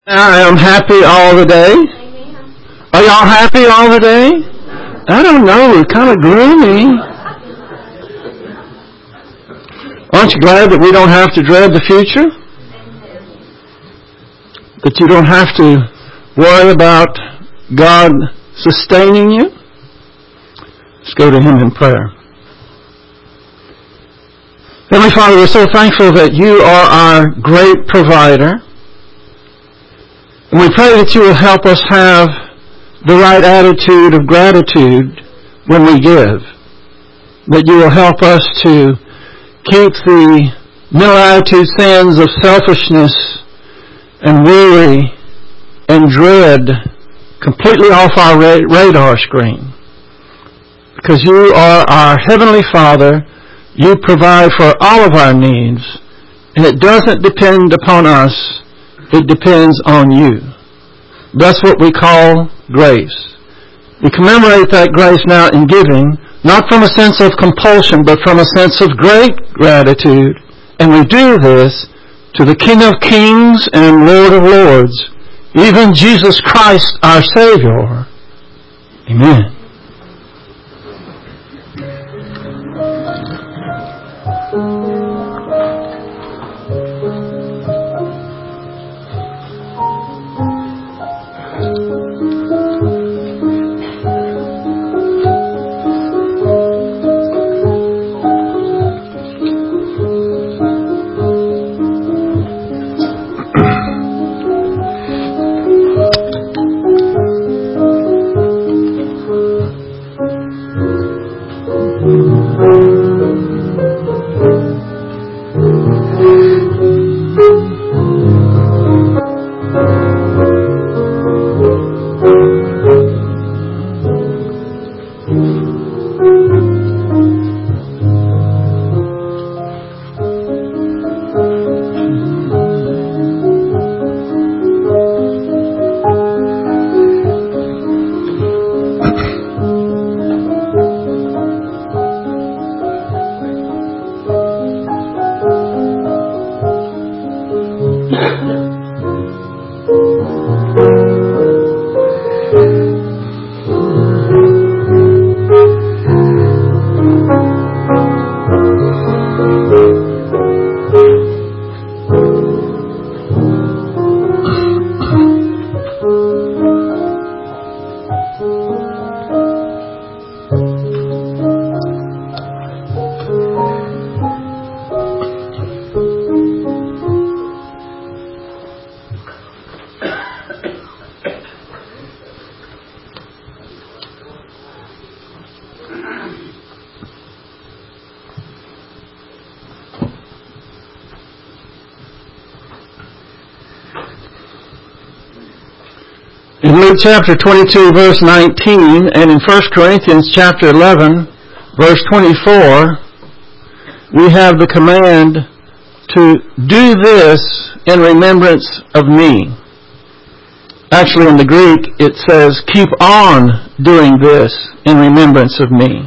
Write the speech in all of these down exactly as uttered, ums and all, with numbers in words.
I am happy all the day. Amen. Are y'all happy all the day? I don't know. We're kind of gloomy. Aren't you glad that we don't have to dread the future? That you don't have to worry about God sustaining you? Let's go to Him in prayer. Heavenly Father, we're so thankful that you are our great provider. And we pray that you will help us have the right attitude of gratitude when we give. That you will help us to keep the mental attitude sins of selfishness and worry and dread completely off our radar screen. Because you are our Heavenly Father, you provide for all of our needs, and it doesn't depend upon us. It depends on you. That's what we call grace. We commemorate that grace now in giving, not from a sense of compulsion, but from a sense of great gratitude. And we do this to the King of Kings and Lord of Lords, even Jesus Christ, our Savior. Amen. In Luke chapter twenty-two, verse nineteen, and in First Corinthians chapter eleven, verse twenty-four, we have the command to do this in remembrance of me. Actually, in the Greek, it says, keep on doing this in remembrance of me.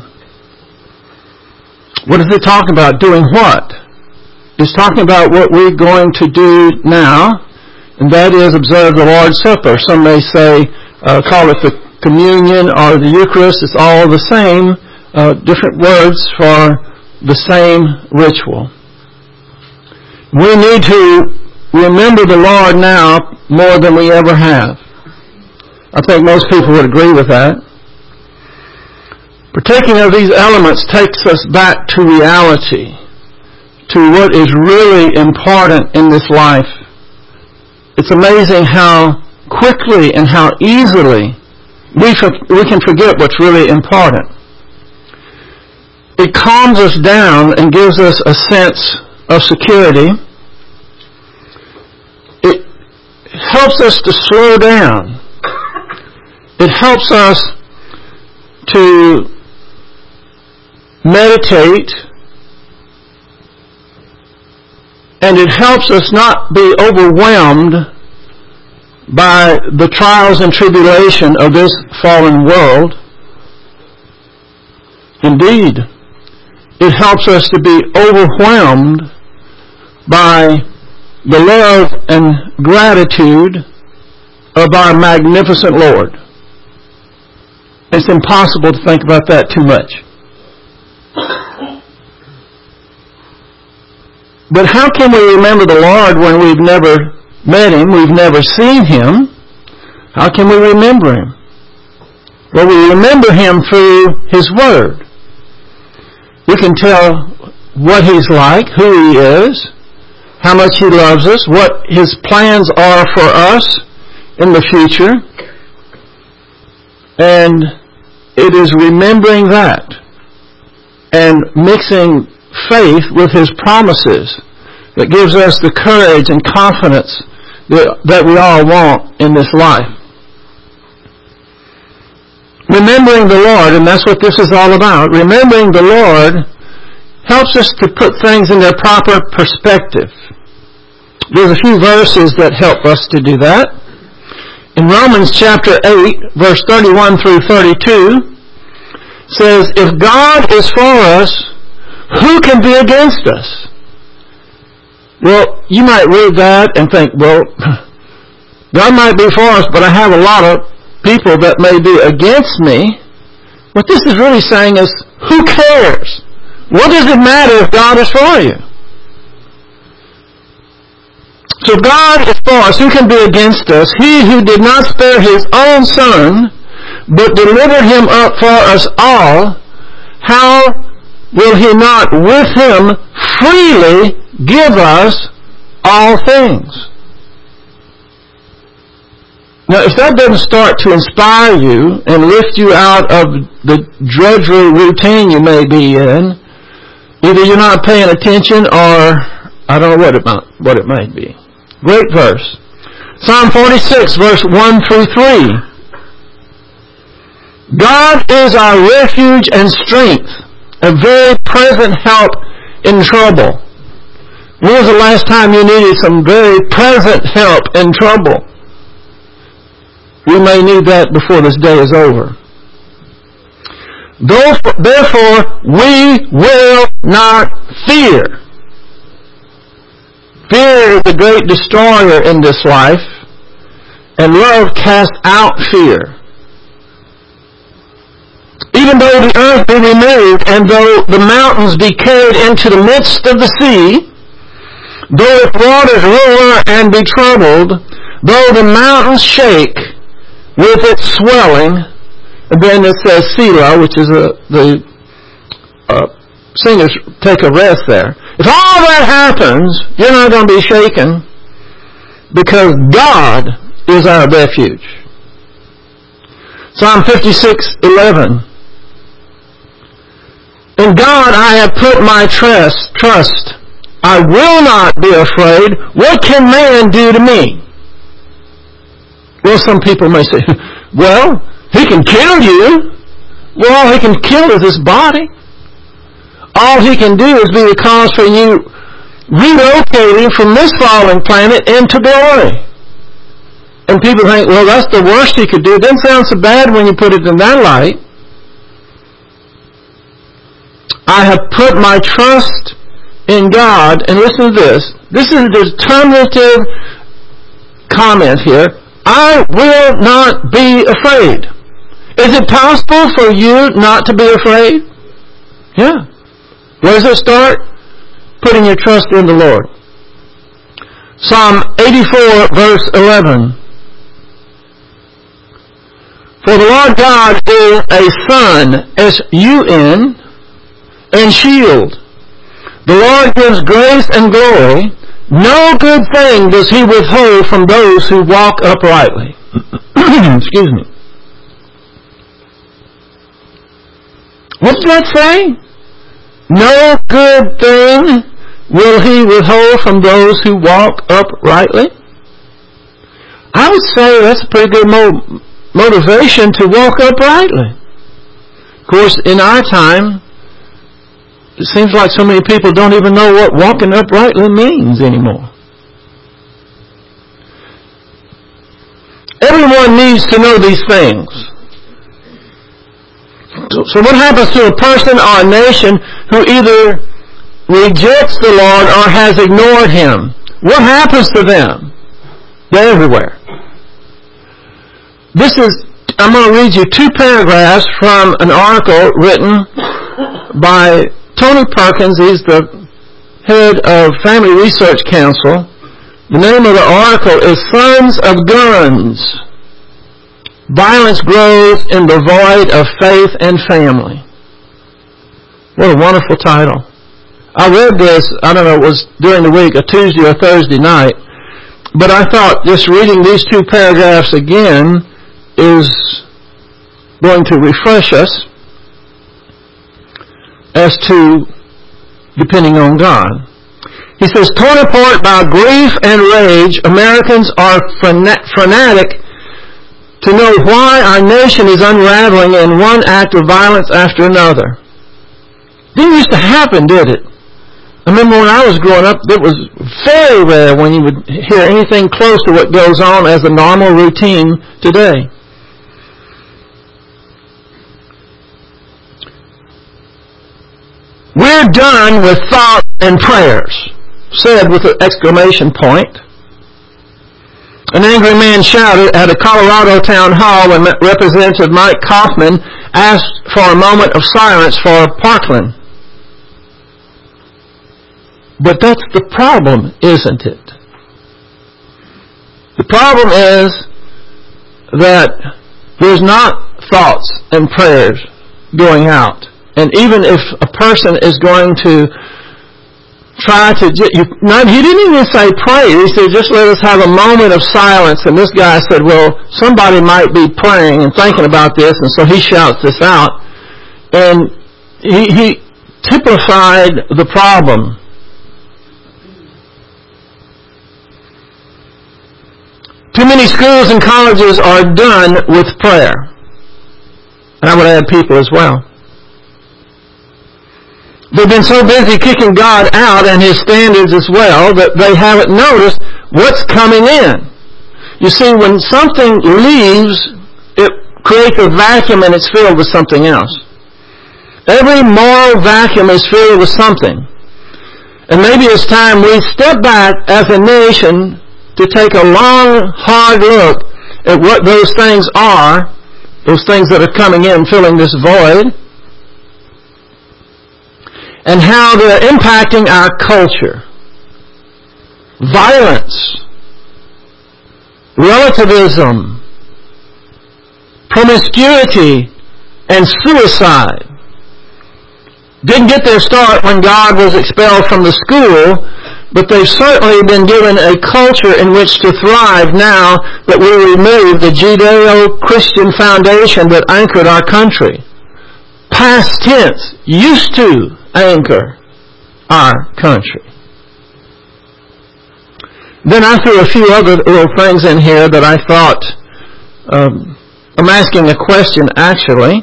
What is it talking about? Doing what? It's talking about what we're going to do now, and that is observe the Lord's Supper. Some may say, uh, call it the communion or the Eucharist. It's all the same, uh, different words for the same ritual. We need to remember the Lord now more than we ever have. I think most people would agree with that. Partaking of these elements takes us back to reality, to what is really important in this life. It's amazing how quickly and how easily we we can forget what's really important. It calms us down and gives us a sense of security. It helps us to slow down. It helps us to meditate. And it helps us not be overwhelmed by the trials and tribulation of this fallen world. Indeed, it helps us to be overwhelmed by the love and gratitude of our magnificent Lord. It's impossible to think about that too much. But how can we remember the Lord when we've never met Him, we've never seen Him? How can we remember Him? Well, we remember Him through His Word. We can tell what He's like, who He is, how much He loves us, what His plans are for us in the future. And it is remembering that and mixing faith with His promises that gives us the courage and confidence that, that we all want in this life. Remembering the Lord, and that's what this is all about, remembering the Lord helps us to put things in their proper perspective. There's a few verses that help us to do that. In Romans chapter eight, verse thirty-one through thirty-two, says, if God is for us, who can be against us? Well, you might read that and think, well, God might be for us, but I have a lot of people that may be against me. What this is really saying is, who cares? What does it matter if God is for you? So if God is for us, who can be against us? He who did not spare His own Son, but delivered Him up for us all, how will He not with Him freely give us all things? Now, if that doesn't start to inspire you and lift you out of the drudgery routine you may be in, either you're not paying attention or I don't know what it might, what it might be. Great verse. Psalm forty-six, verse one through three. God is our refuge and strength, a very present help in trouble. When was the last time you needed some very present help in trouble? We may need that before this day is over. Therefore, we will not fear. Fear is the great destroyer in this life, and love casts out fear. Even though the earth be removed, and though the mountains be carried into the midst of the sea, though its waters roar and be troubled, though the mountains shake with its swelling, and then it says Selah, which is a, the uh, singers take a rest there. If all that happens, you're not going to be shaken because God is our refuge. Psalm fifty-six eleven. In God I have put my trust. Trust. I will not be afraid. What can man do to me? Well, some people may say, well, he can kill you. Well, all he can kill is this body. All he can do is be the cause for you relocating from this fallen planet into glory. And people think, well, that's the worst he could do. It doesn't sound so bad when you put it in that light. I have put my trust in God, and listen to this. This is a determinative comment here. I will not be afraid. Is it possible for you not to be afraid? Yeah. Where does it start? Putting your trust in the Lord. Psalm eighty-four, verse eleven. For the Lord God is a sun, S U N, and shield. The Lord gives grace and glory. No good thing does He withhold from those who walk uprightly. Excuse me. What does that say? No good thing will He withhold from those who walk uprightly. I would say that's a pretty good mo- motivation to walk uprightly. Of course, in our time, it seems like so many people don't even know what walking uprightly means anymore. Everyone needs to know these things. So what happens to a person or a nation who either rejects the Lord or has ignored Him? What happens to them? They're everywhere. This is, I'm going to read you two paragraphs from an article written by Tony Perkins. He's the head of Family Research Council. The name of the article is Sons of Guns. Violence Grows in the Void of Faith and Family. What a wonderful title. I read this, I don't know, it was during the week, a Tuesday or Thursday night, but I thought just reading these two paragraphs again is going to refresh us as to depending on God. He says, torn apart by grief and rage, Americans are frenetic to know why our nation is unraveling in one act of violence after another. Didn't used to happen, did it? I remember when I was growing up, it was very rare when you would hear anything close to what goes on as a normal routine today. We're done with thoughts and prayers, said with an exclamation point. An angry man shouted at a Colorado town hall when Representative Mike Kaufman asked for a moment of silence for Parkland. But that's the problem, isn't it? The problem is that there's not thoughts and prayers going out. And even if a person is going to try to, you, not, he didn't even say pray. He said, just let us have a moment of silence. And this guy said, well, somebody might be praying and thinking about this. And so he shouts this out. And he, he typified the problem. Too many schools and colleges are done with prayer. And I would add people as well. They've been so busy kicking God out and His standards as well that they haven't noticed what's coming in. You see, when something leaves, it creates a vacuum and it's filled with something else. Every moral vacuum is filled with something. And maybe it's time we step back as a nation to take a long, hard look at what those things are, those things that are coming in, filling this void, and how they're impacting our culture. Violence, relativism, promiscuity, and suicide didn't get their start when God was expelled from the school, but they've certainly been given a culture in which to thrive now that we remove the Judeo-Christian foundation that anchored our country. Past tense, used to anchor our country. Then I threw a few other little things in here that I thought, um, I'm asking a question actually.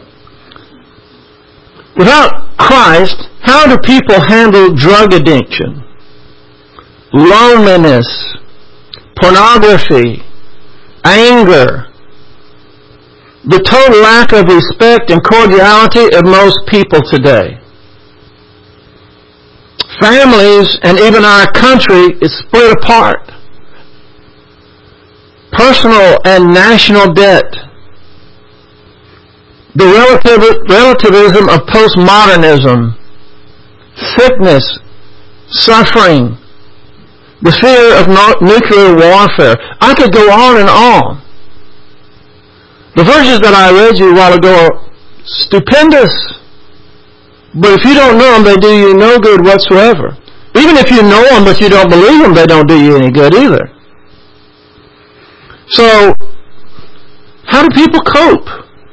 Without Christ, how do people handle drug addiction, loneliness, pornography, anger, the total lack of respect and cordiality of most people today? Families and even our country is split apart. Personal and national debt. The relativ- relativism of postmodernism. Sickness. Suffering. The fear of no- nuclear warfare. I could go on and on. The verses that I read you a while ago are stupendous. But if you don't know them, they do you no good whatsoever. Even if you know them but you don't believe them, they don't do you any good either. So, how do people cope?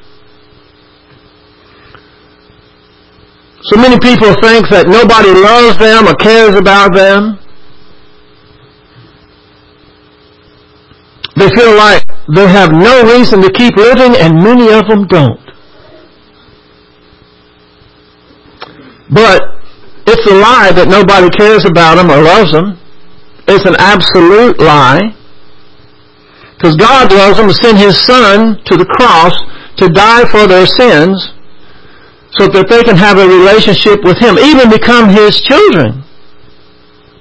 So many people think that nobody loves them or cares about them. They feel like they have no reason to keep living, and many of them don't. But it's a lie that nobody cares about them or loves them. It's an absolute lie. Because God loves them to send His Son to the cross to die for their sins so that they can have a relationship with Him, even become His children.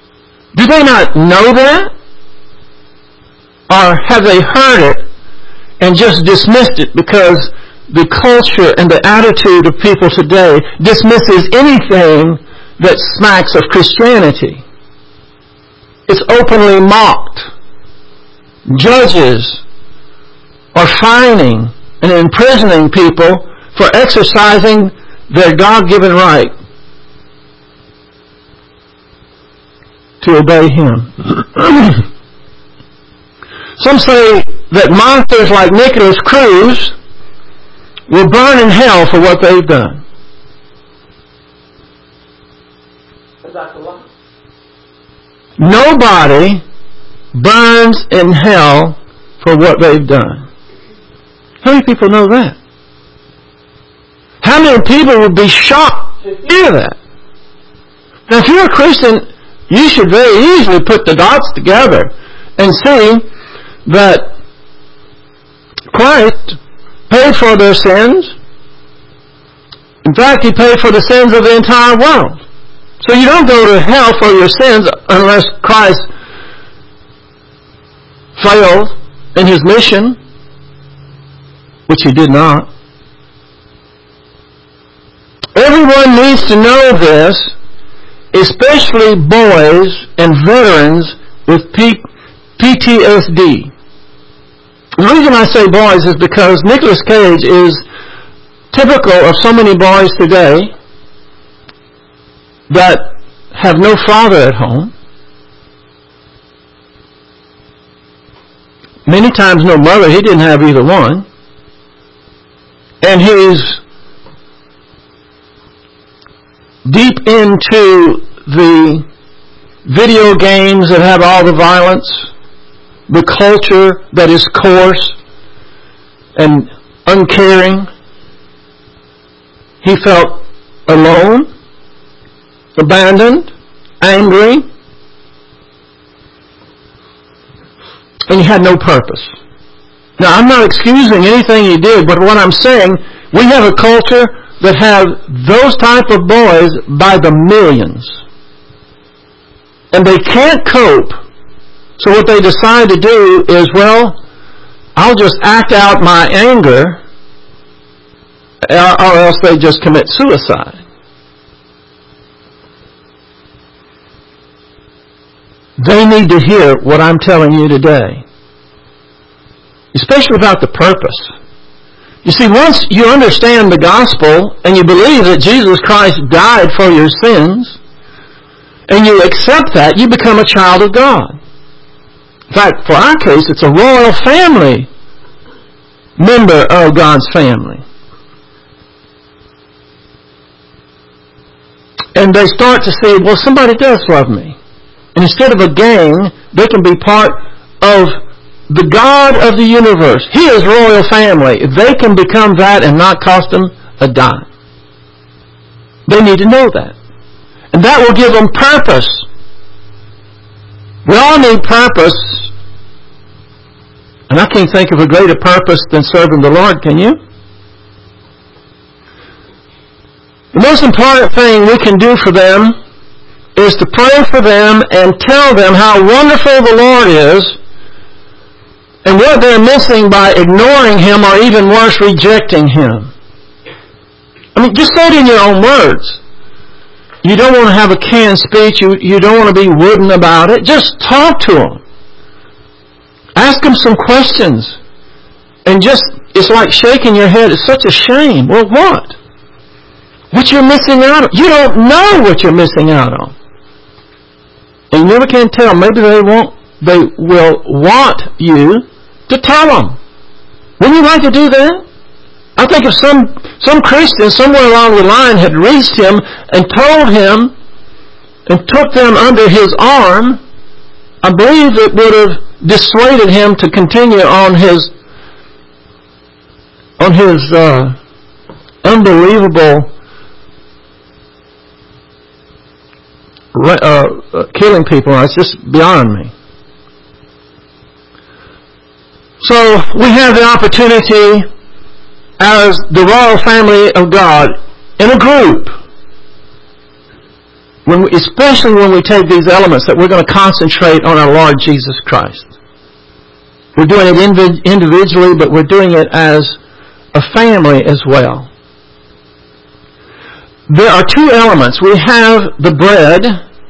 Do they not know that? Or have they heard it and just dismissed it, because the culture and the attitude of people today dismisses anything that smacks of Christianity. It's openly mocked. Judges are fining and imprisoning people for exercising their God-given right to obey Him. Some say that monsters like Nicholas Cruz will burn in hell for what they've done. Is that the lie? Nobody burns in hell for what they've done. How many people know that? How many people would be shocked to hear that? Now, if you're a Christian, you should very easily put the dots together and see that Christ paid for their sins. In fact, He paid for the sins of the entire world. So you don't go to hell for your sins unless Christ failed in His mission, which He did not. Everyone needs to know this, especially boys and veterans with P- PTSD. The reason I say boys is because Nicolas Cage is typical of so many boys today that have no father at home. Many times no mother. He didn't have either one. And he's deep into the video games that have all the violence, the culture that is coarse and uncaring. He felt alone, abandoned, angry, and he had no purpose. Now, I'm not excusing anything he did, but what I'm saying, we have a culture that have those type of boys by the millions. And they can't cope. So what they decide to do is, well, I'll just act out my anger, or else they just commit suicide. They need to hear what I'm telling you today, especially about the purpose. You see, once you understand the gospel and you believe that Jesus Christ died for your sins, and you accept that, you become a child of God. In fact, for our case, it's a royal family member of God's family. And they start to see, well, somebody does love me. And instead of a gang, they can be part of the God of the universe. He is royal family. They can become that and not cost them a dime. They need to know that. And that will give them purpose. We all need purpose. And I can't think of a greater purpose than serving the Lord, can you? The most important thing we can do for them is to pray for them and tell them how wonderful the Lord is and what they're missing by ignoring Him, or even worse, rejecting Him. I mean, just say it in your own words. You don't want to have a canned speech. You, you don't want to be wooden about it. Just talk to them. Ask them some questions. And just, it's like shaking your head. It's such a shame. Well, what? What you're missing out on. You don't know what you're missing out on. And you never can tell. Maybe they won't, they will want you to tell them. Wouldn't you like to do that? I think if some some Christian somewhere along the line had reached him and told him and took them under his arm, I believe it would have dissuaded him to continue on his on his uh, unbelievable uh, uh, killing people. It's just beyond me. So we have the opportunity as the royal family of God in a group, when we, especially when we take these elements, that we're going to concentrate on our Lord Jesus Christ. We're doing it individually, but we're doing it as a family as well. There are two elements. We have the bread,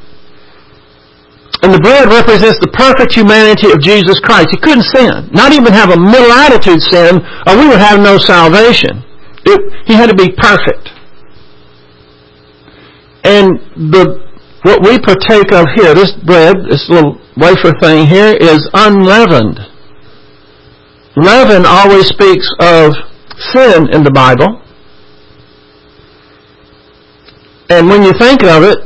and the bread represents the perfect humanity of Jesus Christ. He couldn't sin, not even have a middle attitude sin, or we would have no salvation. It, he had to be perfect. And the what we partake of here, this bread, this little wafer thing here, is unleavened. Leaven always speaks of sin in the Bible. And when you think of it,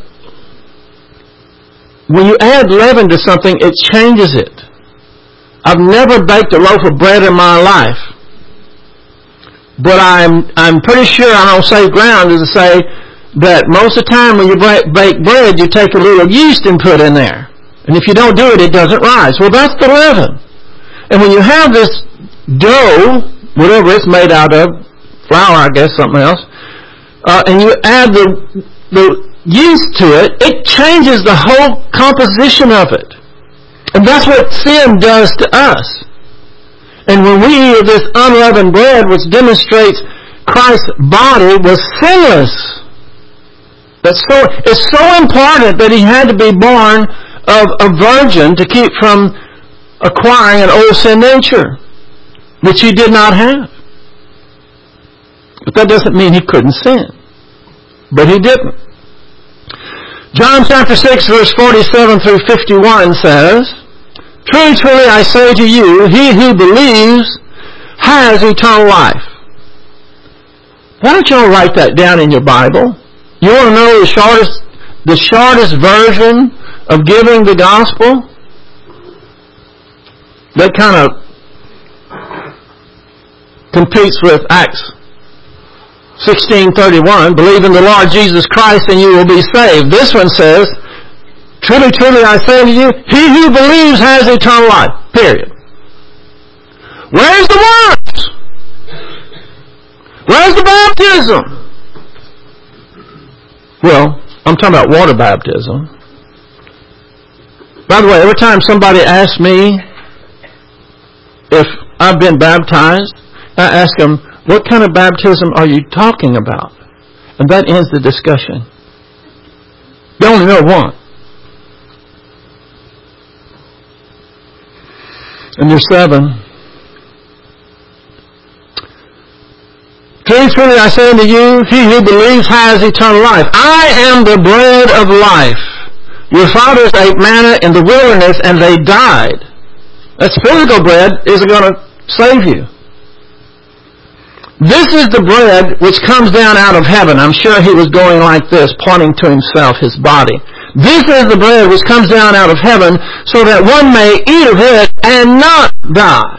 when you add leaven to something, it changes it. I've never baked a loaf of bread in my life. But I'm I'm pretty sure I'm on safe ground to say that most of the time when you bake bread, you take a little yeast and put in there. And if you don't do it, it doesn't rise. Well, that's the leaven. And when you have this dough, whatever it's made out of, flour, I guess, something else, uh, and you add the, the yeast to it, it changes the whole composition of it. And that's what sin does to us. And when we eat this unleavened bread, which demonstrates Christ's body was sinless, that's so, it's so important that he had to be born of a virgin to keep from acquiring an old sin nature, which he did not have. But that doesn't mean he couldn't sin. But he didn't. John chapter six, verse forty-seven through fifty-one says, "Truly, truly, I say to you, he who believes has eternal life." Why don't you all write that down in your Bible? You want to know the shortest, the shortest version of giving the gospel? That kind of competes with Acts sixteen thirty-one. Believe in the Lord Jesus Christ and you will be saved. This one says, "Truly, truly, I say to you, he who believes has eternal life." Period. Where's the works? Where's the baptism? Well, I'm talking about water baptism. By the way, every time somebody asks me if I've been baptized, I ask them, "What kind of baptism are you talking about?" And that ends the discussion. They only know one. And there's seven. "Truly, truly, I say unto you, he who believes has eternal life. I am the bread of life. Your fathers ate manna in the wilderness and they died." That's physical bread isn't going to save you. "This is the bread which comes down out of heaven." I'm sure he was going like this, pointing to himself, his body. "This is the bread which comes down out of heaven, so that one may eat of it and not die.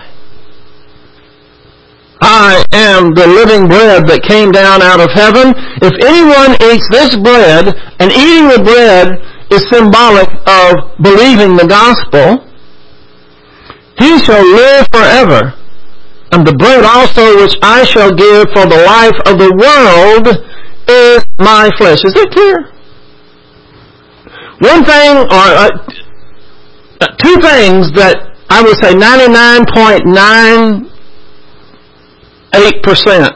I am the living bread that came down out of heaven. If anyone eats this bread," and eating the bread is symbolic of believing the gospel, "he shall live forever. And the bread also which I shall give for the life of the world is my flesh." Is that clear? One thing, or uh, two things that I would say ninety-nine point nine eight percent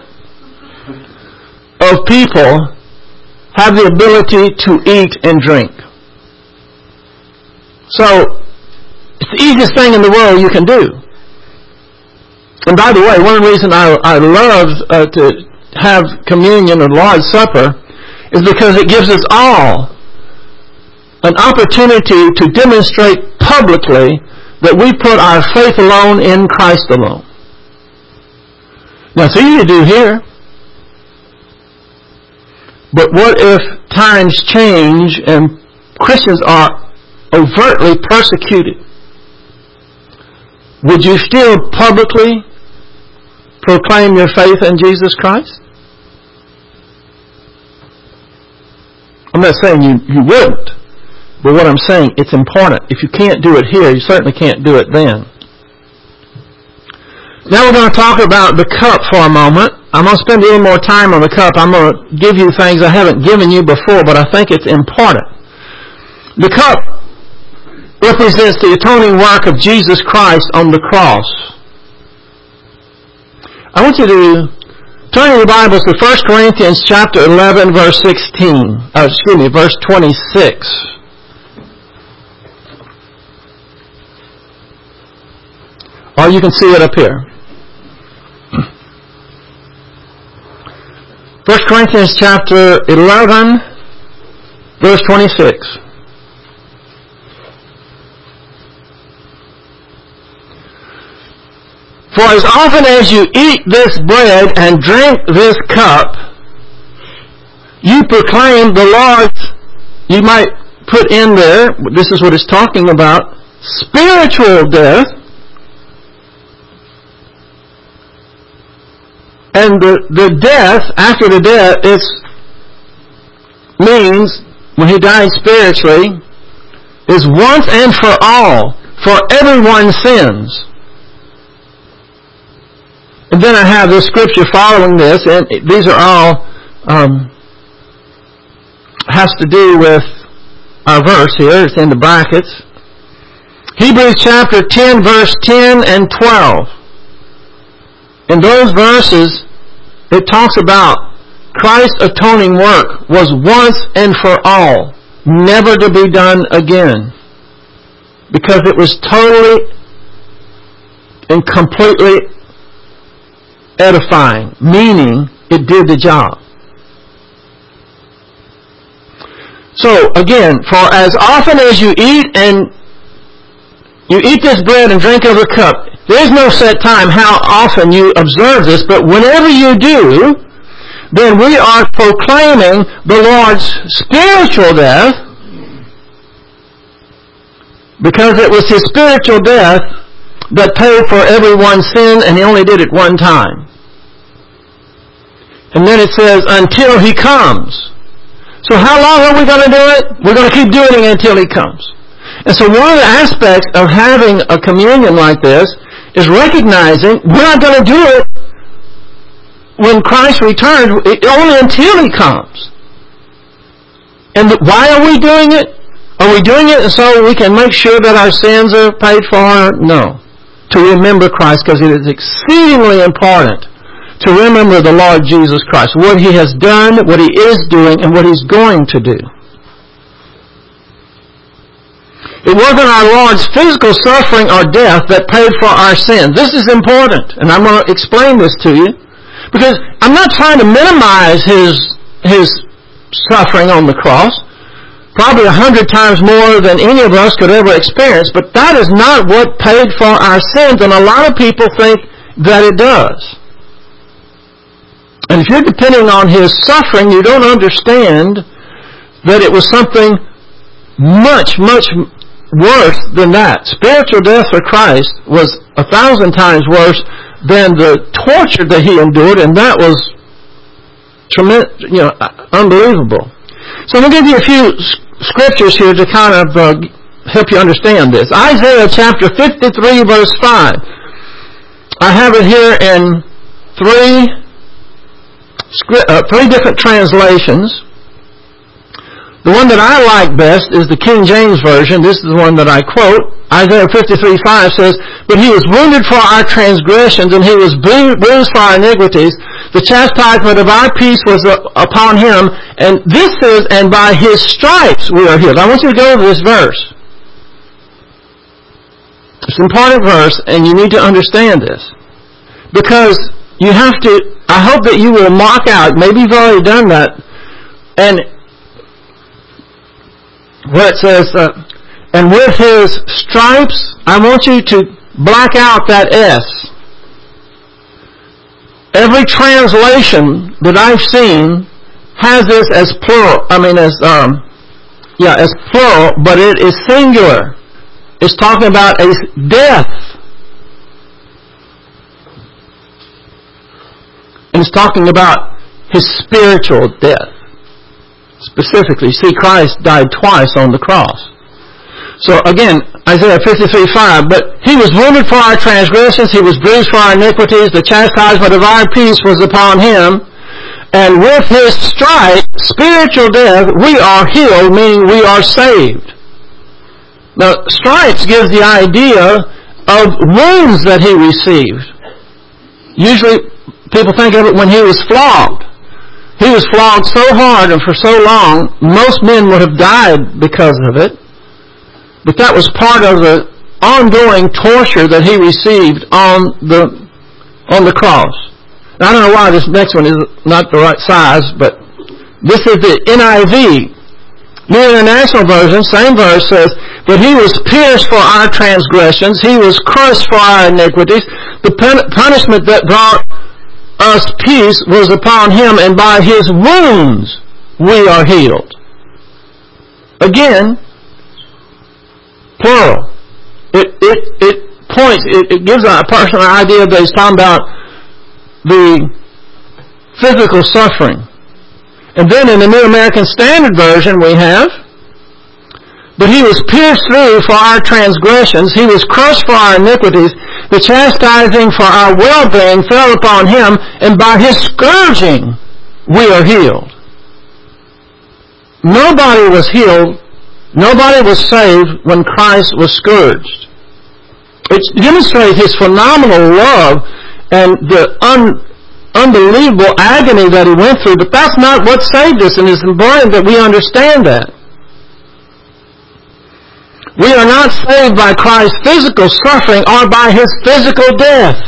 of people have the ability to eat and drink. So, it's the easiest thing in the world you can do. And by the way, one reason I, I love uh, to have communion or Lord's Supper is because it gives us all an opportunity to demonstrate publicly that we put our faith alone in Christ alone. Now, it's easy to do here. But what if times change and Christians are overtly persecuted? Would you still publicly proclaim your faith in Jesus Christ? I'm not saying you, you wouldn't. But what I'm saying, it's important. If you can't do it here, you certainly can't do it then. Now we're going to talk about the cup for a moment. I'm going to spend a little more time on the cup. I'm going to give you things I haven't given you before, but I think it's important. The cup represents the atoning work of Jesus Christ on the cross. I want you to turn your Bibles to First Corinthians chapter eleven, verse sixteen. Uh, excuse me, verse twenty-six. Or you can see it up here. First Corinthians chapter eleven, verse twenty-six. For as often as you eat this bread and drink this cup, you proclaim the Lord's, you might put in there, this is what it's talking about, spiritual death. And the, the death, after the death, it means, when he died spiritually, is once and for all, for everyone's sins. And then I have this scripture following this, and these are all, um, has to do with our verse here. It's in the brackets. Hebrews chapter ten, verse ten and twelve. In those verses, it talks about Christ's atoning work was once and for all, never to be done again. Because it was totally and completely edifying, meaning it did the job. So again, for as often as you eat and you eat this bread and drink of the cup, there is no set time how often you observe this, but whenever you do, then we are proclaiming the Lord's spiritual death, because it was his spiritual death that paid for everyone's sin, and he only did it one time. And then it says, until he comes. So how long are we going to do it? We're going to keep doing it until he comes. And so one of the aspects of having a communion like this is recognizing we're not going to do it when Christ returns, only until he comes. And why are we doing it? Are we doing it so we can make sure that our sins are paid for? No. To remember Christ, because it is exceedingly important to remember the Lord Jesus Christ, what he has done, what he is doing, and what he's going to do. It wasn't our Lord's physical suffering or death that paid for our sins. This is important, and I'm going to explain this to you, because I'm not trying to minimize his his suffering on the cross, probably a hundred times more than any of us could ever experience, but that is not what paid for our sins, and a lot of people think that it does. And if you're depending on his suffering, you don't understand that it was something much, much worse than that. Spiritual death for Christ was a thousand times worse than the torture that he endured, and that was tremendous, you know, unbelievable. So I'm going to give you a few scriptures here to kind of uh, help you understand this. Isaiah chapter fifty-three, verse five. I have it here in three uh, three different translations. The one that I like best is the King James Version. This is the one that I quote. Isaiah fifty-three five says, but he was wounded for our transgressions, and he was bruised for our iniquities. The chastisement of our peace was upon him. And this says, and by his stripes we are healed. I want you to go over this verse. It's an important verse, and you need to understand this. Because you have to, I hope that you will mark out, maybe you've already done that, and where it says, uh, and with his stripes, I want you to black out that S. Every translation that I've seen has this as plural, I mean as, um, yeah, as plural, but it is singular. It's talking about a death. And it's talking about his spiritual death. Specifically, see, Christ died twice on the cross. So again, Isaiah fifty-three five, but he was wounded for our transgressions, he was bruised for our iniquities, the chastisement of our peace was upon him, and with his stripes, spiritual death, we are healed, meaning we are saved. Now, stripes gives the idea of wounds that he received. Usually, people think of it when he was flogged. He was flogged so hard and for so long, most men would have died because of it. But that was part of the ongoing torture that he received on the on the cross. Now, I don't know why this next one is not the right size, but this is the N I V. New International Version, same verse, says, "But he was pierced for our transgressions, he was crushed for our iniquities. The pun- punishment that brought us peace was upon him, and by his wounds we are healed." Again, plural. It it it points, it, it gives a person an idea that he's talking about the physical suffering. And then in the New American Standard Version we have, "But he was pierced through for our transgressions, he was crushed for our iniquities, the chastising for our well-being fell upon him, and by his scourging we are healed." Nobody was healed, nobody was saved when Christ was scourged. It demonstrates his phenomenal love and the un unbelievable agony that he went through, but that's not what saved us, and it's important that we understand that. We are not saved by Christ's physical suffering or by his physical death.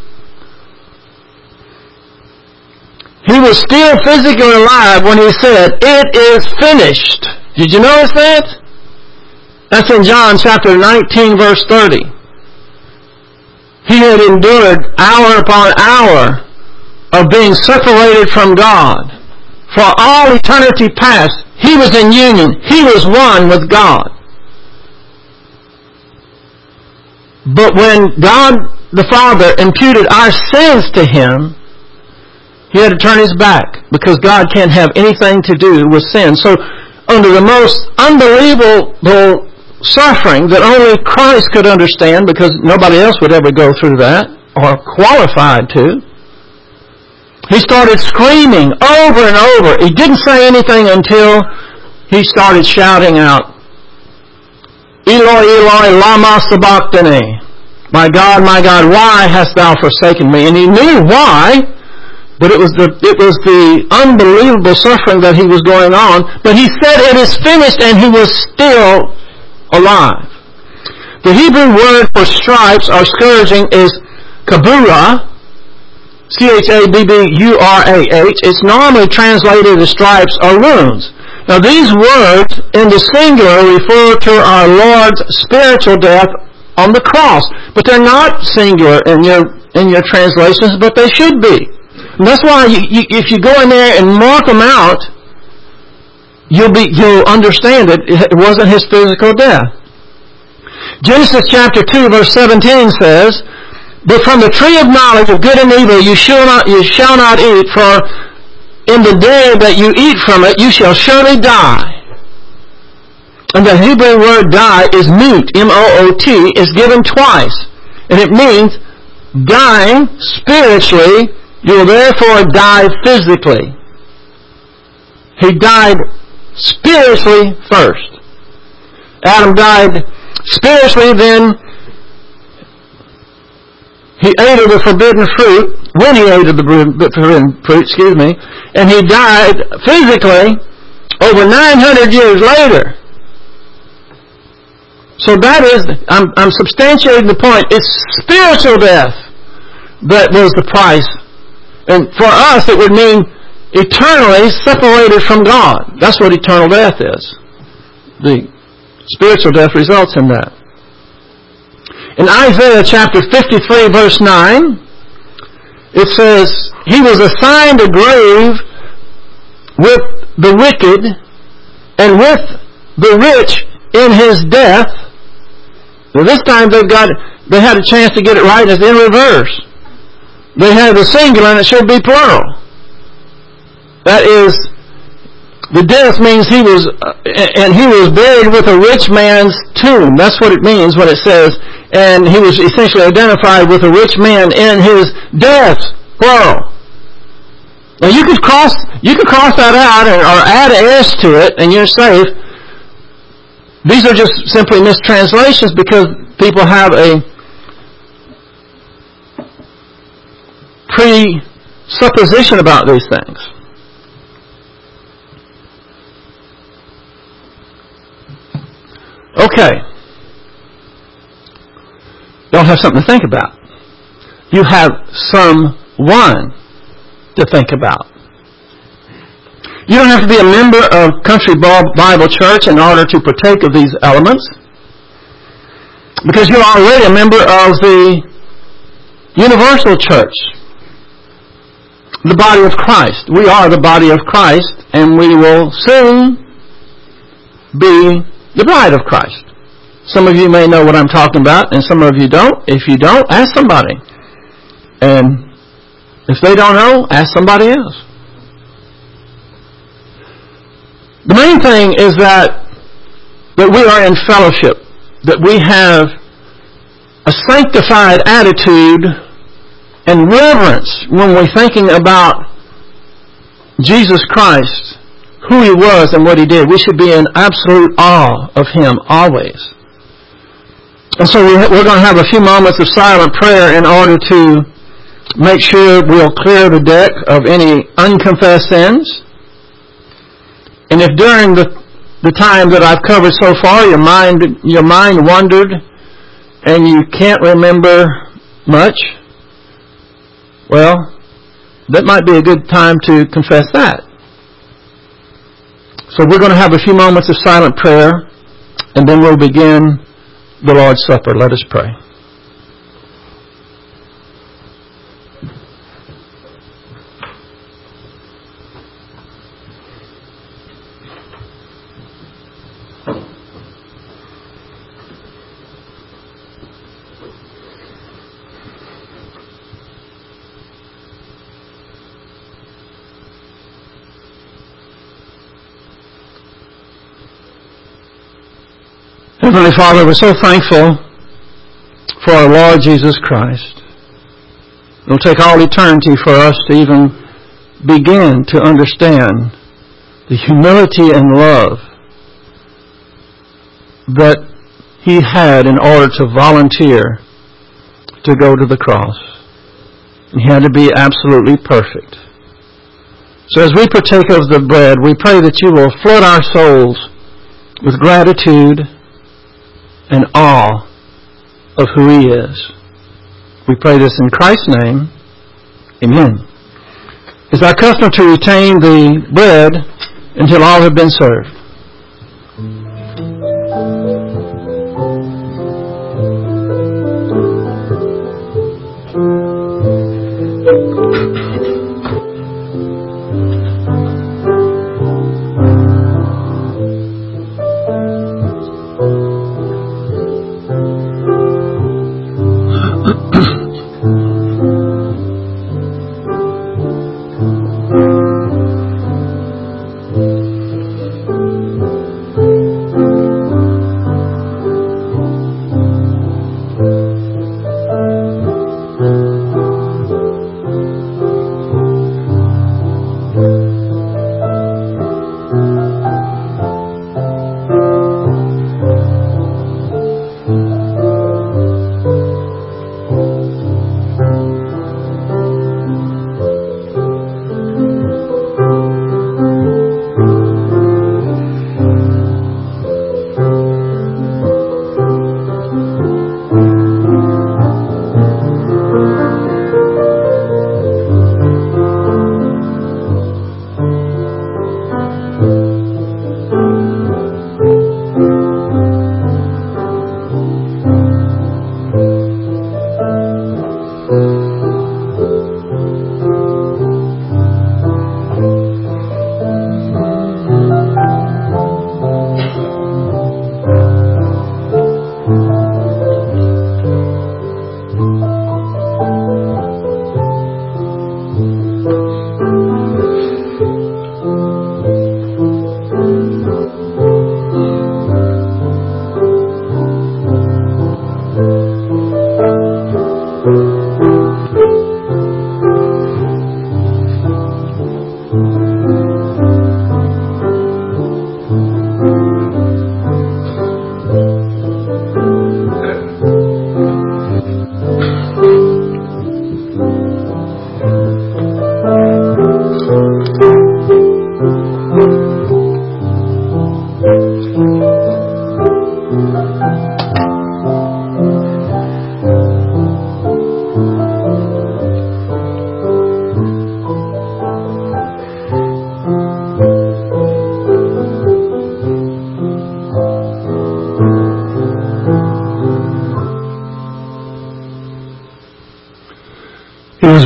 He was still physically alive when he said, "It is finished." Did you notice that? That's in John chapter nineteen, verse thirty. He had endured hour upon hour of being separated from God. For all eternity past, he was in union. He was one with God. But when God the Father imputed our sins to him, he had to turn his back because God can't have anything to do with sin. So under the most unbelievable suffering that only Christ could understand, because nobody else would ever go through that or qualified to, he started screaming over and over. He didn't say anything until he started shouting out, "Eloi, Eloi, lama sabachthani." "My God, my God, why hast thou forsaken me?" And he knew why, but it was the it was the unbelievable suffering that he was going on. But he said, "It is finished," and he was still alive. The Hebrew word for stripes or scourging is kabura, C H A B B U R A H. It's normally translated as stripes or wounds. Now these words in the singular refer to our Lord's spiritual death on the cross, but they're not singular in your in your translations, but they should be. And that's why you, you, if you go in there and mark them out, you'll be you'll understand it. It wasn't his physical death. Genesis chapter two, verse seventeen says, "But from the tree of knowledge of good and evil you shall not you shall not eat, for in the day that you eat from it you shall surely die." And the Hebrew word "die" is moot, M O O T, is given twice. And it means dying spiritually, you will therefore die physically. He died spiritually first. Adam died spiritually, then he ate of the forbidden fruit, when he ate of the forbidden fruit, excuse me, and he died physically over nine hundred years later. So that is, I'm, I'm substantiating the point, it's spiritual death that was the price. And for us it would mean eternally separated from God. That's what eternal death is. The spiritual death results in that. In Isaiah chapter fifty-three, verse nine, it says, "He was assigned a grave with the wicked and with the rich in his death." Well, this time they've got, they had a chance to get it right, and it's in reverse. They have the singular, and it should be plural. That is, the death means he was, uh, and he was buried with a rich man's tomb. That's what it means when it says, and he was essentially identified with a rich man in his death, plural. Now you could cross, you could cross that out and, or add an S to it, and you're safe. These are just simply mistranslations because people have a presupposition about these things. Okay. Y'all have something to think about. You have someone to think about. You don't have to be a member of Country Bible Church in order to partake of these elements, because you're already a member of the universal church, the body of Christ. We are the body of Christ, and we will soon be the bride of Christ. Some of you may know what I'm talking about, and some of you don't. If you don't, ask somebody. And if they don't know, ask somebody else. The main thing is that, that we are in fellowship, that we have a sanctified attitude and reverence when we're thinking about Jesus Christ, who He was and what He did. We should be in absolute awe of Him always. And so we're going to have a few moments of silent prayer in order to make sure we'll clear the deck of any unconfessed sins. And if during the, the time that I've covered so far, your mind, your mind wandered and you can't remember much, well, that might be a good time to confess that. So we're going to have a few moments of silent prayer, and then we'll begin the Lord's Supper. Let us pray. Heavenly Father, we're so thankful for our Lord Jesus Christ. It'll take all eternity for us to even begin to understand the humility and love that He had in order to volunteer to go to the cross. He had to be absolutely perfect. So as we partake of the bread, we pray that You will flood our souls with gratitude and awe of who He is. We pray this in Christ's name. Amen. It's our custom to retain the bread until all have been served.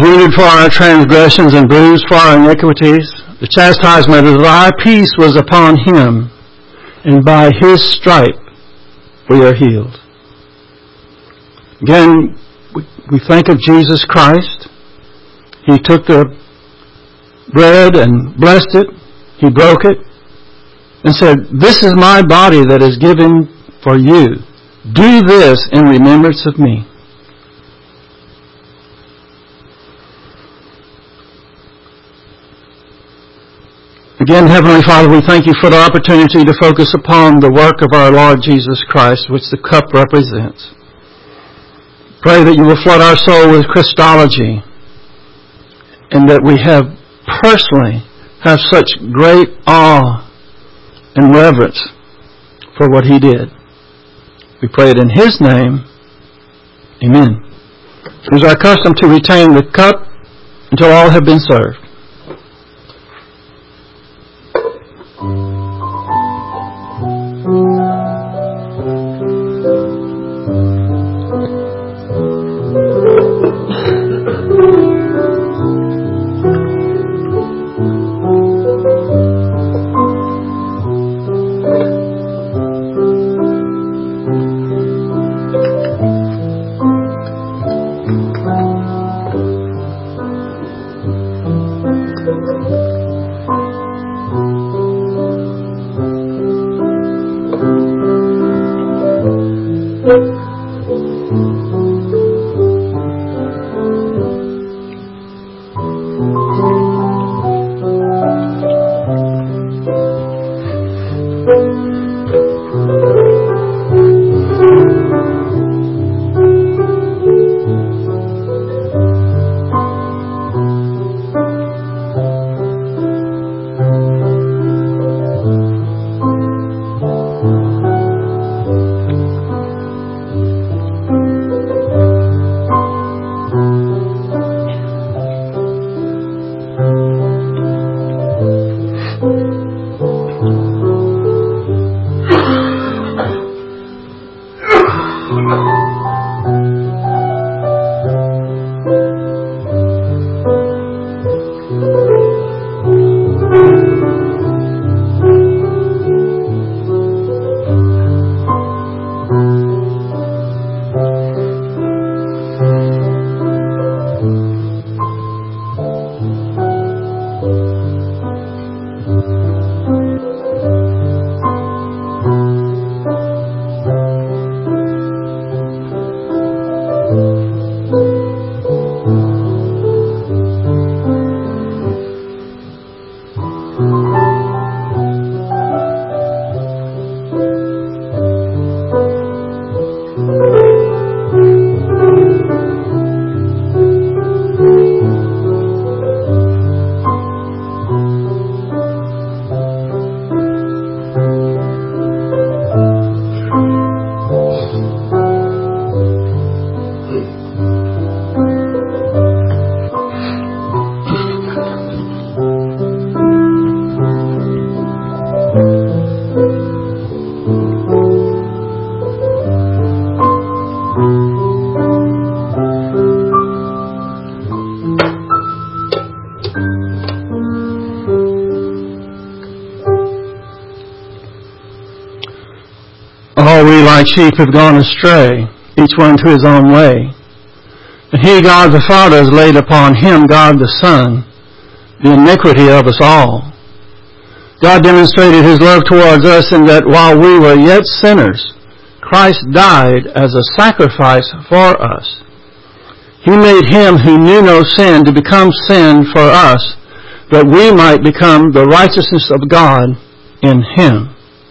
wounded for our transgressions and bruised for our iniquities. The chastisement of our peace was upon him, and by his stripe we are healed. Again, we think of Jesus Christ. He took the bread and blessed it. He broke it and said, "This is my body that is given for you. Do this in remembrance of me." Again, Heavenly Father, we thank you for the opportunity to focus upon the work of our Lord Jesus Christ, which the cup represents. Pray that you will flood our soul with Christology, and that we have personally have such great awe and reverence for what he did. We pray it in his name. Amen. It is our custom to retain the cup until all have been served. All we like sheep have gone astray, each one to his own way. And he, God the Father, has laid upon him, God the Son, the iniquity of us all. God demonstrated his love towards us in that while we were yet sinners, Christ died as a sacrifice for us. He made him who knew no sin to become sin for us, that we might become the righteousness of God in him.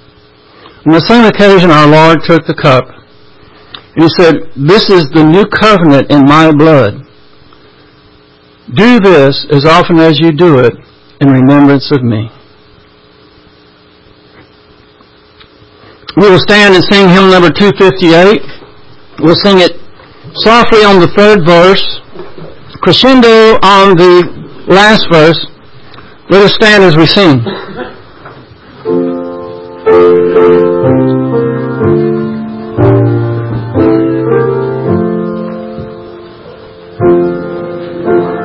On the same occasion, our Lord took the cup, and he said, "This is the new covenant in my blood. Do this as often as you do it in remembrance of me." We will stand and sing hymn number two fifty-eight. We'll sing it softly on the third verse, crescendo on the last verse. Let us stand as we sing.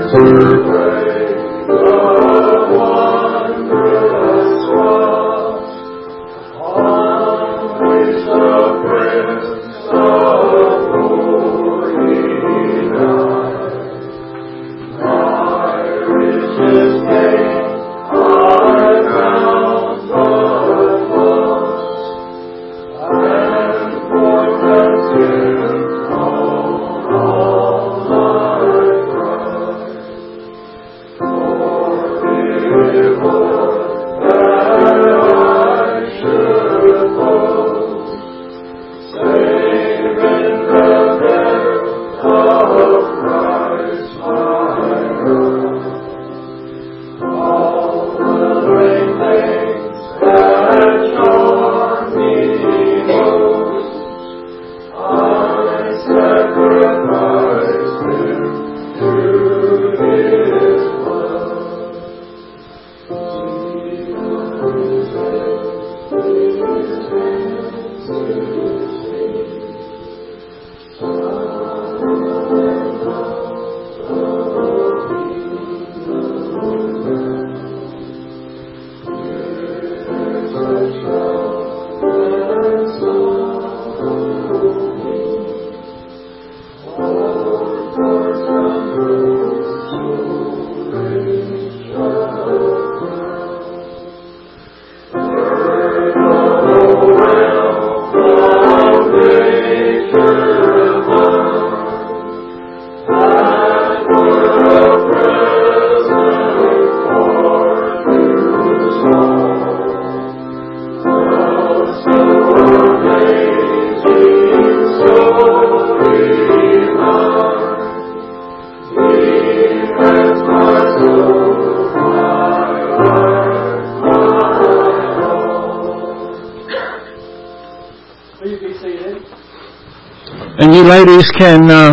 And you ladies can uh,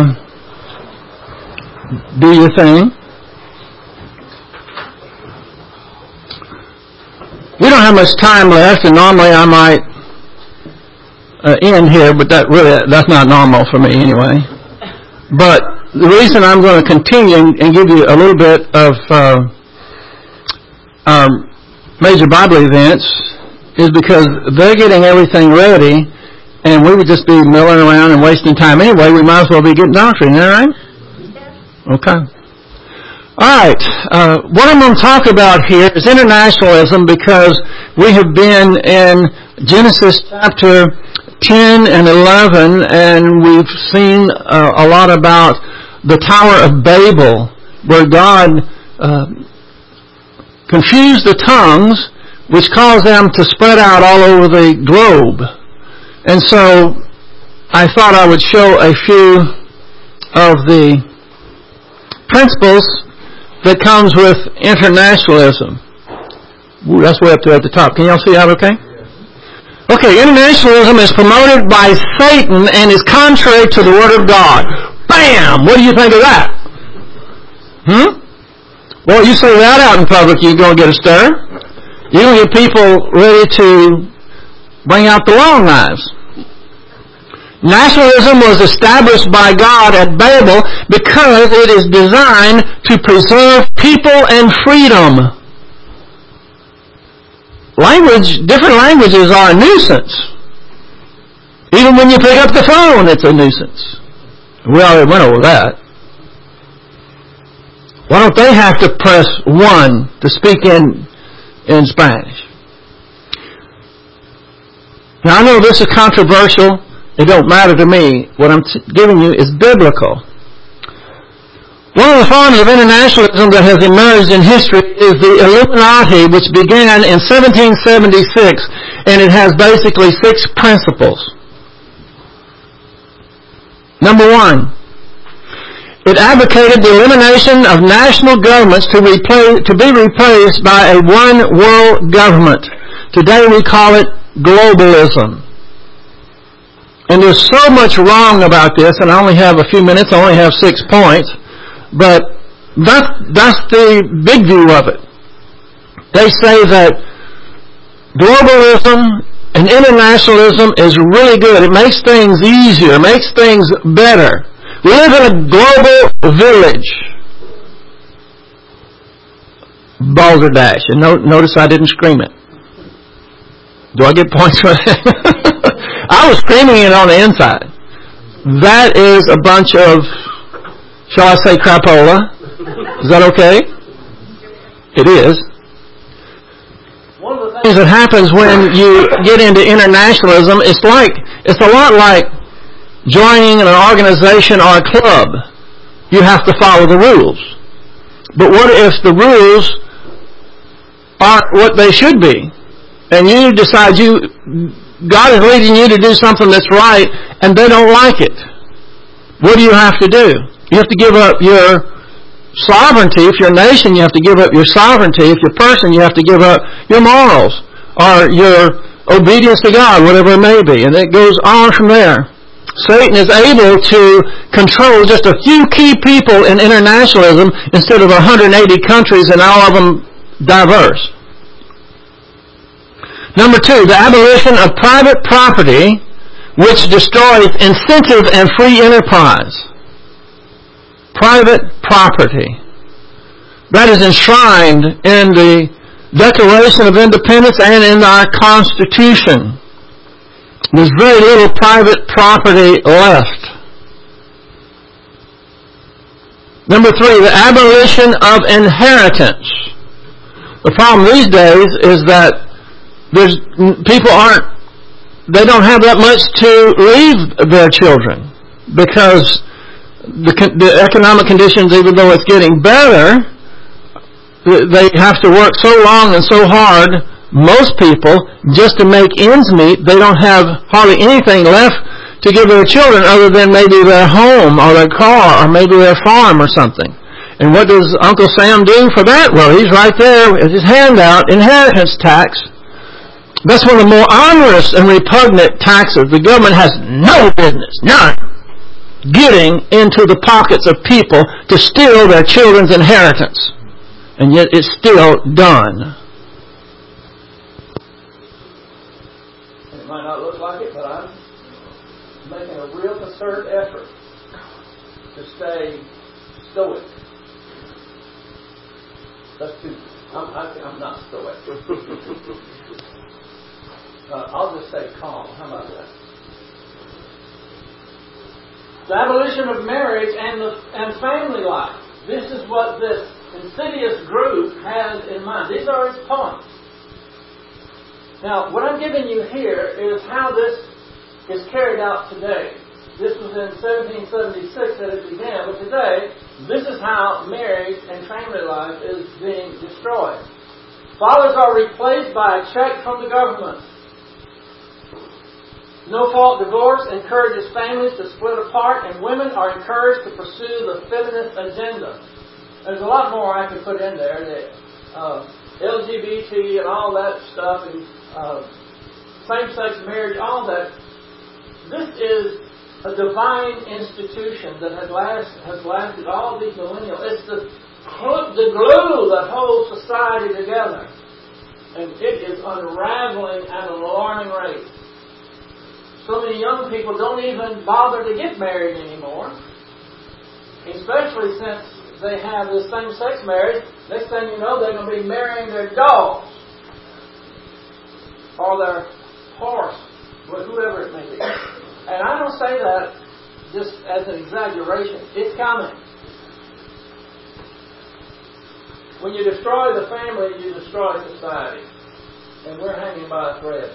do your thing. We don't have much time left, and normally I might uh, end here, but that really that's not normal for me anyway. But the reason I'm going to continue and give you a little bit of uh, um, major Bible events is because they're getting everything ready, and we would just be milling around and wasting time anyway. We might as well be getting doctrine, isn't that right? Okay. All right. Uh, what I'm going to talk about here is internationalism, because we have been in Genesis chapter ten and eleven, and we've seen uh, a lot about the Tower of Babel, where God uh, confused the tongues, which caused them to spread out all over the globe. And so I thought I would show a few of the principles that comes with internationalism. Ooh, that's way up there at the top. Can y'all see that okay? Okay, internationalism is promoted by Satan and is contrary to the Word of God. Bam! What do you think of that? Hmm? Well, you say that out in public, you're going to get a stir. You're going to get people ready to bring out the long knives. Nationalism was established by God at Babel because it is designed to preserve people and freedom. Language, different languages are a nuisance. Even when you pick up the phone, it's a nuisance. We already went over that. Why don't they have to press one to speak in, in Spanish? Now, I know this is controversial. It don't matter to me. What I'm t- giving you is biblical. One of the forms of internationalism that has emerged in history is the Illuminati, which began in seventeen seventy-six, and it has basically six principles. Number one, it advocated the elimination of national governments to, replace, to be replaced by a one-world government. Today we call it globalism. And there's so much wrong about this, and I only have a few minutes, I only have six points, but that's, that's the big view of it. They say that globalism and internationalism is really good. It makes things easier, makes things better. We live in a global village. balderdash. And no, notice I didn't scream it. Do I get points for that? I was screaming it on the inside. That is a bunch of, shall I say, crapola? Is that okay? It is. One of the things that happens when you get into internationalism, it's like, it's a lot like joining an organization or a club. You have to follow the rules. But what if the rules aren't what they should be? And you decide you, God is leading you to do something that's right, and they don't like it. What do you have to do? You have to give up your sovereignty. If you're a nation, you have to give up your sovereignty. If you're a person, you have to give up your morals or your obedience to God, whatever it may be. And it goes on from there. Satan is able to control just a few key people in internationalism instead of one hundred eighty countries and all of them diverse. Number two, the abolition of private property, which destroys incentive and free enterprise. Private property. That is enshrined in the Declaration of Independence and in our Constitution. There's very little private property left. Number three, the abolition of inheritance. The problem these days is that there's people aren't, they don't have that much to leave their children because the, the economic conditions, even though it's getting better, they have to work so long and so hard, most people, just to make ends meet. They don't have hardly anything left to give their children other than maybe their home or their car or maybe their farm or something. And what does Uncle Sam do for that? Well, he's right there with his handout, inheritance tax. That's one of the more onerous and repugnant taxes. The government has no business, none, getting into the pockets of people to steal their children's inheritance. And yet it's still done. It might not look like it, but I'm making a real concerted effort to stay stoic. That's too, I'm, I'm not stoic. Uh, I'll just say calm. How about that? The abolition of marriage and the, and family life. This is what this insidious group has in mind. These are its points. Now, what I'm giving you here is how this is carried out today. This was in seventeen seventy-six that it began, but today, this is how marriage and family life is being destroyed. Fathers are replaced by a check from the government. No-fault divorce encourages families to split apart, and women are encouraged to pursue the feminist agenda. There's a lot more I could put in there. The, uh, L G B T and all that stuff, and uh, same-sex marriage, all that. This is a divine institution that has, last, has lasted all these millennia. It's the, the glue that holds society together. And it is unraveling at an alarming rate. So many young people don't even bother to get married anymore, especially since they have this same-sex marriage. Next thing you know, they're going to be marrying their dogs or their horse, whoever it may be. And I don't say that just as an exaggeration. It's coming. When you destroy the family, you destroy society. And we're hanging by a thread.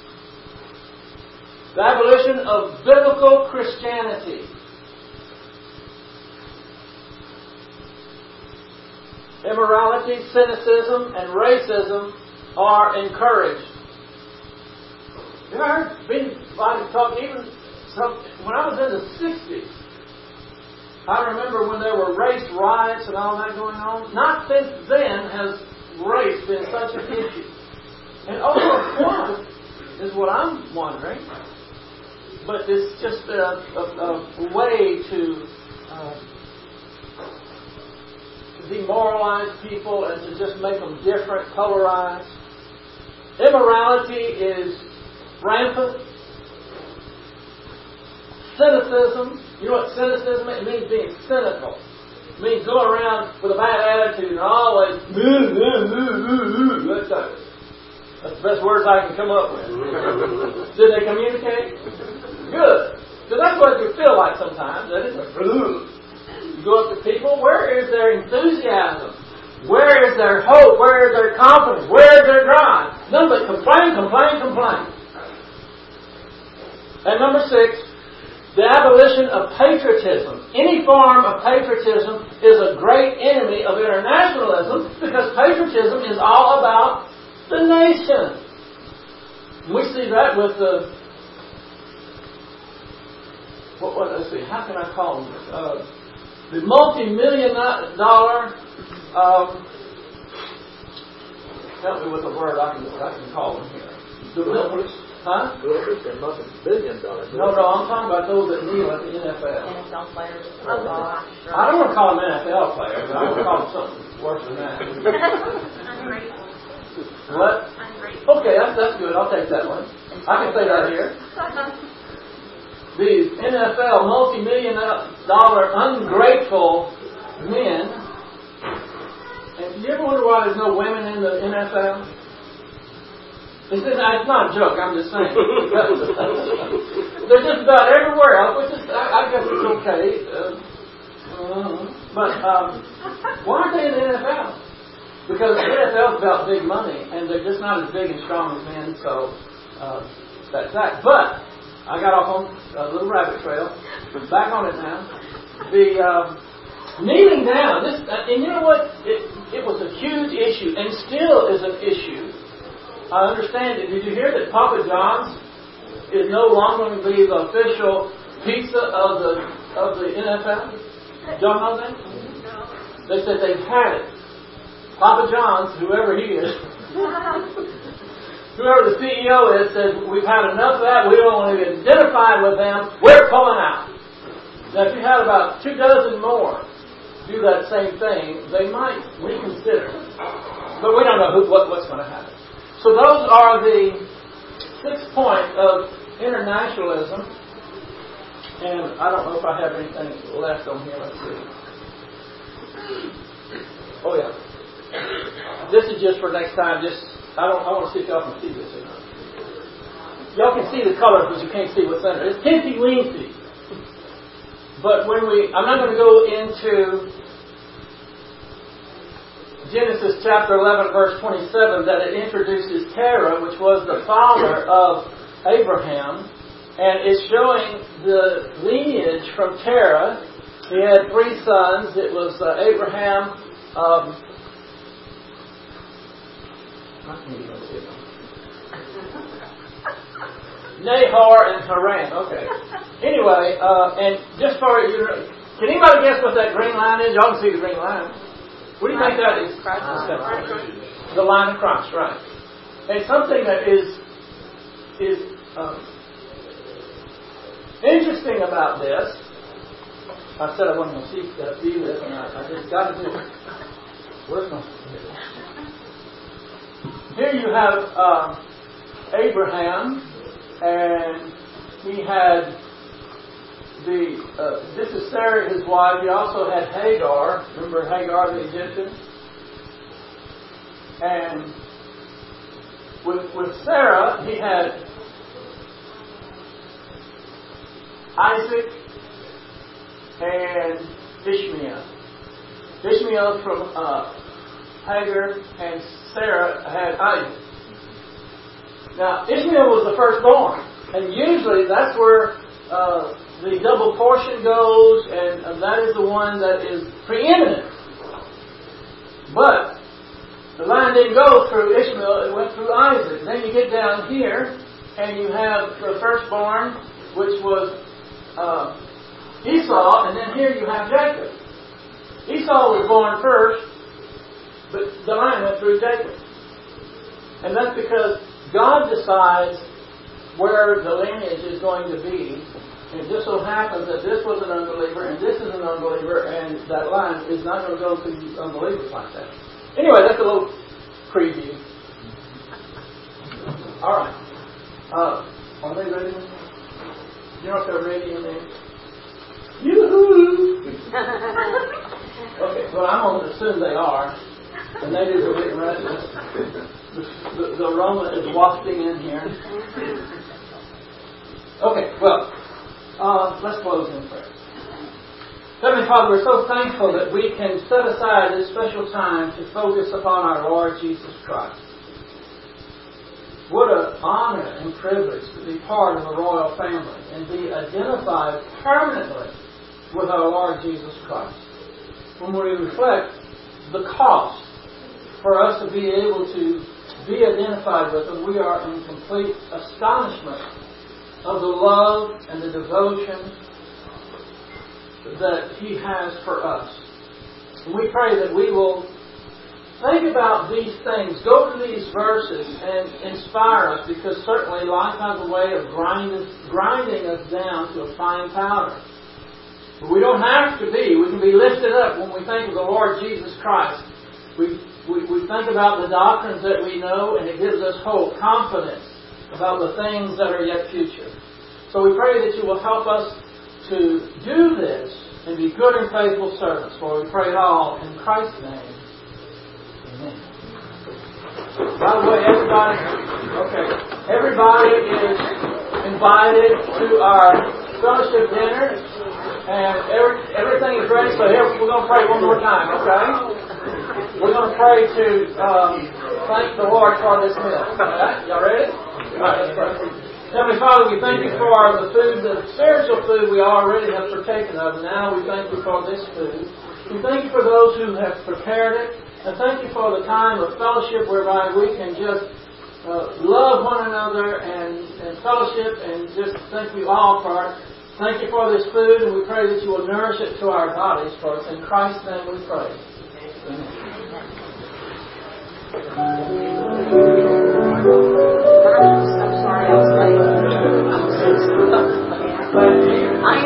The abolition of biblical Christianity. Immorality, cynicism, and racism are encouraged. You know, I've been like talk even some, when I was in the sixties. I remember when there were race riots and all that going on. Not since then has race been such an issue. And over what is what I'm wondering. But it's just a, a, a way to, uh, to demoralize people and to just make them different, polarized. Immorality is rampant. Cynicism. You know what cynicism is? It means being cynical. It means going around with a bad attitude and always, Best words I can come up with. Did they communicate? Good. So that's what you feel like sometimes. That is a you go up to people. Where is their enthusiasm? Where is their hope? Where is their confidence? Where is their drive? None but complain, complain, complain. And number six, the abolition of patriotism. Any form of patriotism is a great enemy of internationalism because patriotism is all about the nation. We see that with the what? What? Let's see. How can I call them? Uh, the multi-million dollar. Um, help me with a word I can I can call them here. The Globers? Huh? Globers? They're multi-billion dollar. No, no. I'm talking about those that kneel at the N F L. N F L players. Oh, gosh. I don't want to call them N F L players. I want to call them something worse than that. Ungrateful. What? Ungrateful. Okay, that's that's good. I'll take that one. I can say that here. These N F L multi-million dollar ungrateful men. And do you ever wonder why there's no women in the N F L? It's, it's not a joke, I'm just saying. They're just about everywhere else, which is, I, I guess it's okay. Uh, uh, but um, why aren't they in the N F L? Because the N F L is about big money, and they're just not as big and strong as men, so uh, that's that. But I got off on a little rabbit trail. Back on it now. The um, kneeling down, this, uh, and you know what? It, it was a huge issue, and still is an issue. I understand it. Did you hear that Papa John's is no longer going to be the official pizza of the of the N F L? Y'all know that? No. They said they've had it. Papa John's, whoever he is, whoever the C E O is, says we've had enough of that. We don't want to be identified with them. We're pulling out. Now, if you had about two dozen more do that same thing, they might reconsider. But we don't know who, what, what's going to happen. So those are the six points of internationalism. And I don't know if I have anything left on here. Let's see. Oh yeah. This is just for next time. Just I don't. I want to see if y'all can see this or not. Y'all can see the colors, but you can't see what's under it. It's teensy weensy. But when we, I'm not going to go into Genesis chapter eleven, verse twenty-seven, that it introduces Terah, which was the father of Abraham, and it's showing the lineage from Terah. He had three sons. It was uh, Abraham, um, Nahor, and Haran. Okay. Anyway, uh, and just for you, can anybody guess what that green line is? Y'all can see the green line. What do you think that is? Uh, the line of Christ, right? And something that is is um, interesting about this. I said I wasn't going to see, uh, see this, and I, I just got to do it. Where's my? Here you have uh, Abraham, and he had the. Uh, this is Sarah, his wife. He also had Hagar. Remember Hagar, the Egyptian. And with with Sarah, he had Isaac and Ishmael. Ishmael from uh, Hagar, and Sarah had Isaac. Now, Ishmael was the firstborn, and usually that's where uh, the double portion goes, and, and that is the one that is preeminent. But the line didn't go through Ishmael, it went through Isaac. Then you get down here, and you have the firstborn, which was uh, Esau, and then here you have Jacob. Esau was born first, but the line went through Jacob. And that's because God decides where the lineage is going to be. And it just so happens that this was an unbeliever, and this is an unbeliever, and that line is not going to go through unbelievers like that. Anyway, that's a little preview. All right. Uh, are they ready? You know if they're ready in there? Yoo-hoo! Okay, well, I'm going to assume they are. The natives are getting restless. The, the, the aroma is wafting in here. Okay, well, uh, let's close in prayer. Heavenly Father, we're so thankful that we can set aside this special time to focus upon our Lord Jesus Christ. What an honor and privilege to be part of a royal family and be identified permanently with our Lord Jesus Christ. When we reflect the cost for us to be able to be identified with Him, we are in complete astonishment of the love and the devotion that He has for us. And we pray that we will think about these things, go to these verses and inspire us, because certainly life has a way of grinding, grinding us down to a fine powder. But we don't have to be. We can be lifted up when we think of the Lord Jesus Christ. We, we, we think about the doctrines that we know, and it gives us hope, confidence about the things that are yet future. So we pray that You will help us to do this and be good and faithful servants. For we pray it all in Christ's name. Amen. By the way, everybody, okay, everybody is invited to our fellowship dinner, and every, everything is ready. So here we're going to pray one more time, okay? We're going to pray to um, thank the Lord for this meal. All right? Y'all ready? All right, let's pray. Heavenly Father, we thank You for the food, the spiritual food we already have partaken of. Now we thank You for this food. We thank You for those who have prepared it. And thank You for the time of fellowship whereby we can just uh, love one another and, and fellowship and just thank You all for it. Thank You for this food, and we pray that You will nourish it to our bodies for us. In Christ's name we pray.